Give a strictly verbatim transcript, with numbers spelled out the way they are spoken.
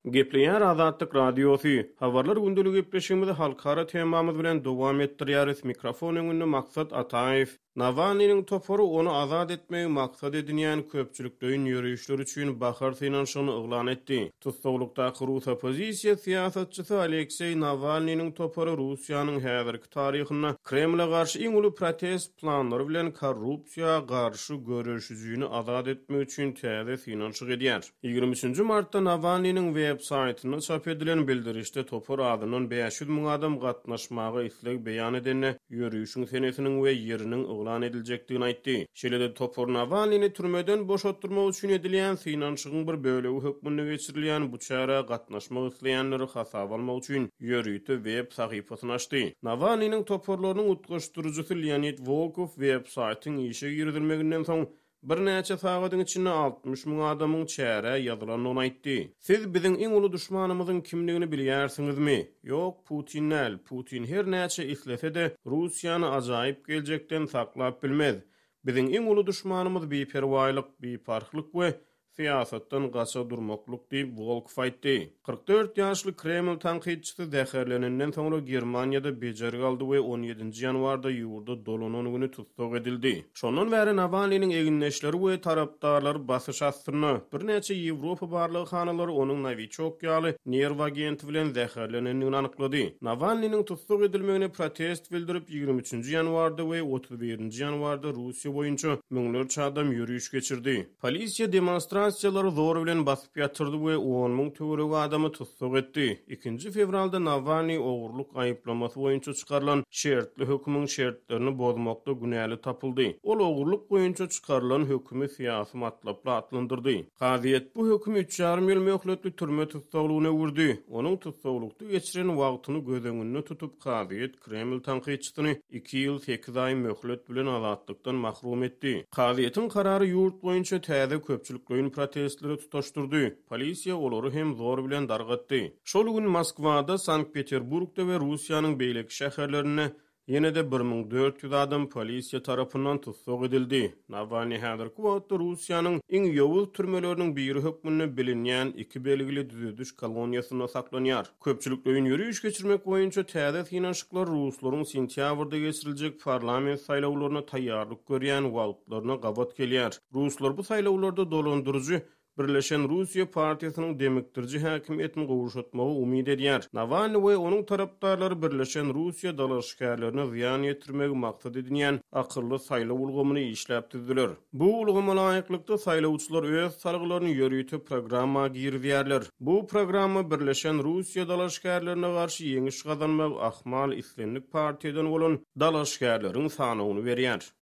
Gepleýär Azatlyk Radiosu. Habarlar gündüli gepleşigimizde halkara temamyz bilen dowam etdirýäris. Mikrofon öňünde maksat Ataýew. Navalnyň toporu onu azad etmegi maksat edinýän köpçülikdeýin ýürüýüşler üçin bahar finansyny oglan etdi. Tutsawlykda Rus opozisiýa siýasatçysy Aleksey Navalnyň toporu Russiýanyň häzirki taryhyna Kremle garşy iň uly protest planlary bilen korrupsiýa garşy görüşüjüni azad etmek üçin täze finansyk edýär. ýygrimi üçünji martda Navalnyň web saytyna çap edilen bildirişde topor adynyň beş ýüz müň adam gatnaşmagy isleg beýan edenne ýürüýüşiň senesiniň we ýeriniň oglan edilejekdigini aýtdy. Şeýle topor Navalnyny türmeden boşaltdyrmak üçin edilýän finansyň bir bölegi hökmüne geçirilýän bu çara gatnaşmak isleýänleri hasap almak üçin ýörüýte web sahypasyny açdy. Navalnyň toporlarynyň utgaşdyrjysy Leonid Volkov web saytynyň işe girdilmeginden soň bir näçe sagatyň içinde altmış müň adamyň çäre ýazylanyny aýtdy. Siz biziň iň uly düşmanymyzyň kimligini bilýärsiňizmi? Ýok, Putinel. Putin her näçe islese-de Russiýany ajaýyp geljekden saklap bilmez. Biziň iň uly düşmanymyz beperwaýlyk, beparhlyk we siýasatdan gaça durmakluk diýip Volkov aýtdy. kırk dört ýaşly Kreml tanqidçisi däherlenenden soňra Germaniýada bejerg aldy we on ýedinji ýanwarda ýurda dolanan güni tutsak edildi. Şondan bäri Navalnyň eginleşleri we tarapdarlary basyş astyny bir näçe Ýewropa barlygy hanalary onuň Novichok ýaly nerw agenti bilen däherlenenini anyklady. Navalnyň tutsak edilmegine protest bildirip ýygrimi üçünji ýanwarda we otuz birinji ýanwarda Russiýa boýunça müňlerçe adam ýürüýüş geçirdi. Polisiýa demonstrasiýalary zor bilen basyp ýatyrdy we on müň töweregi adamy tutsak etdi. ikinji fevralda Navalny ogurluk aýyplamasy boýunça çykarylan şertli hökümüň şertlerini bozmakda günäli tapyldy. Ol ogurluk boýunça çykarylan hökümi siýasy matlapla atlandyrdy. Gaziýet bu hökümi üç ýarym ýyl möhletli türme tutsaklygyna wurdy. Onuň tutsaklykda geçiren wagtyny göz öňünde tutup gaziýet Kreml tanqidçisini iki ýyl sekiz aý möhlet bilen azatlykdan mahrum etdi. Gaziýetiň karary ýurt boýunça täze köpçüliklerin protestleri tutaşdyrdy. Polisiýa olary hem zor bilen dargatdy. Şol gün Moskwada, Sankt-Peterburgda we Russiýanyň beýleki şäherlerine ýene-de bir müň dört ýüz adam polisiýa tarapyndan tutsak edildi. Navalny häzirki wagtda Russiýanyň iň ýowuz türmeleriniň biri hökmüne bilinýän iki belgili düzüdüş koloniýasyna saklanýar. Köpçüliklerin ýürüýüş geçirmek boýunça täze finansyklary ruslaryň sentýabrda geçiriljek parlament saýlawlaryna taýýarlyk görýän wagtlaryna gabat gelýär. Ruslar bu saýlawlarda dolandyrjy Birleşen Russiýa partiýasynyň demekdirji häkimetini gowuşatmagy umyt edýär. Navalny we onuň tarapdarlary Birleşen Russiýa dalaşgärlerine ziýan ýetirmegi maksat edinýän akylly saýlaw ulgamyny işläp düzdiler. Bu ulgama laýyklykda saýlawçylar öz salgylaryny ýörüýte programma girýärler. Bu programma Birleşen Russiýa dalaşgärlerine garşy ýeňiş gazanmak ahmal islenlik partiýadan bolan dalaşgärleriň sanawyny berýär.